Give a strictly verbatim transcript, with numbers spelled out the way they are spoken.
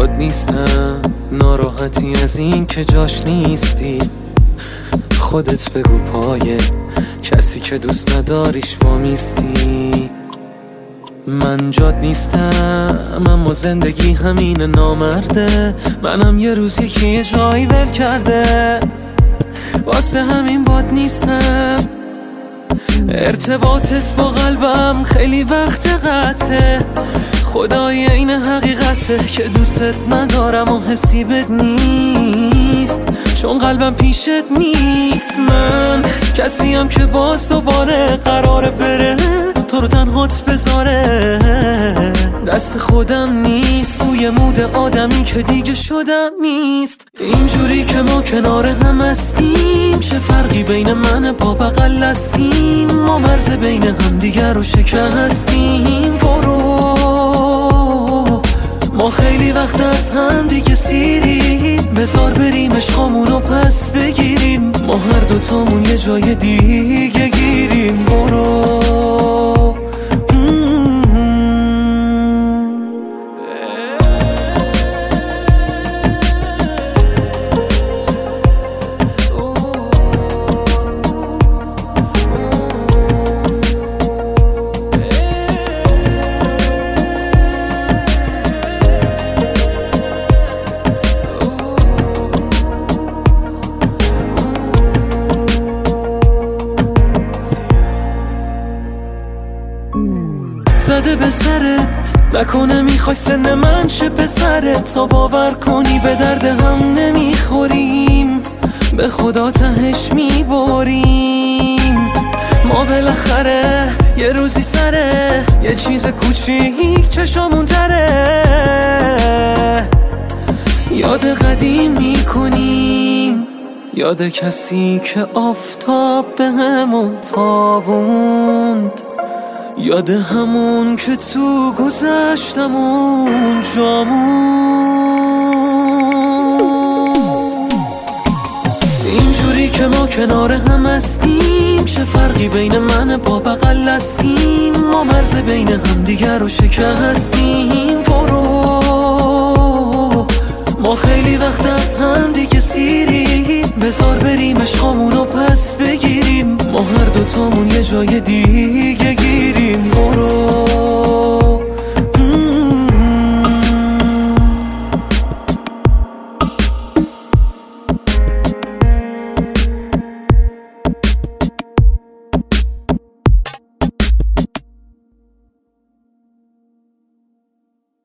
باد نیستم، ناراحتی از این که جاش نیستی. خودت بگو پای کسی که دوست نداریش وامیستی. من جاد نیستم اما زندگی همین نامرده. منم یه روز یکی یه جایی ول کرده، واسه همین باد نیستم. ارتباطت با قلبم خیلی وقت قطعه، خدای این حقیقته که دوست ندارم و حسی بد نیست، چون قلبم پیشت نیست. من کسیم که باز دوباره قراره بره تو رو تنهات بذاره. دست خودم نیست، توی مود آدمی که دیگه شدم نیست. اینجوری که ما کنار هم هستیم، چه فرقی بین من با بغل هستیم؟ ما مرز بین هم دیگر رو شکستیم. برو ما خیلی وقت از هم دیگه سیریم، بذار بریم عشقامونو پس بگیریم. ما هر دوتامون یه جای دیگه گیریم. برو زده به سرت، نکنه میخوای سن من چه پسرت. تا باور کنی به درد هم نمیخوریم، به خدا تهش میبریم. ما بالاخره یه روزی سره یه چیز کوچیک چشامون تره. یاد قدیم میکنیم، یاد کسی که آفتاب به همون تابوند، یاد همون که تو گذشتمون جامون. اینجوری که ما کنار هم هستیم، چه فرقی بین من با بغل هستیم؟ ما مرز بین هم دیگر رو شکستیم. برو ما خیلی وقت از هم دیگه سیریم، بذار بریم عشقامونو پس بگیریم. ما هر دوتامون یه جای دیگه